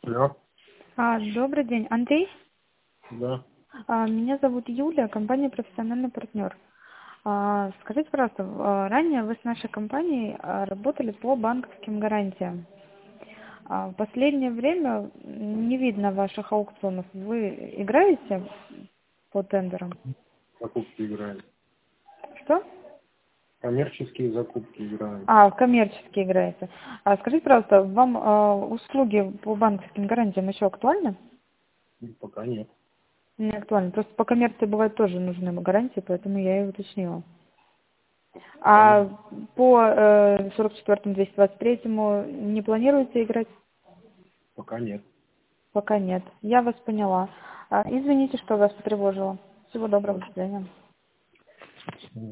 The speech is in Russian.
Алло, Добрый день, Андрей. да. Меня зовут Юлия, компания «Профессиональный партнер». Скажите, пожалуйста, ранее вы с нашей компанией работали по банковским гарантиям. В последнее время не видно ваших аукционов. Вы играете по тендерам? Закупки играем. Что? Коммерческие закупки играем. В коммерческие играете. Скажите, пожалуйста, вам услуги по банковским гарантиям еще актуальны? Пока нет. Не актуальны. Просто по коммерции бывает тоже нужны гарантии, поэтому я и уточнила. А по 44-му, 223-му не планируете играть? Пока нет. Пока нет. Я вас поняла. Извините, что вас потревожила. Всего доброго, до свидания.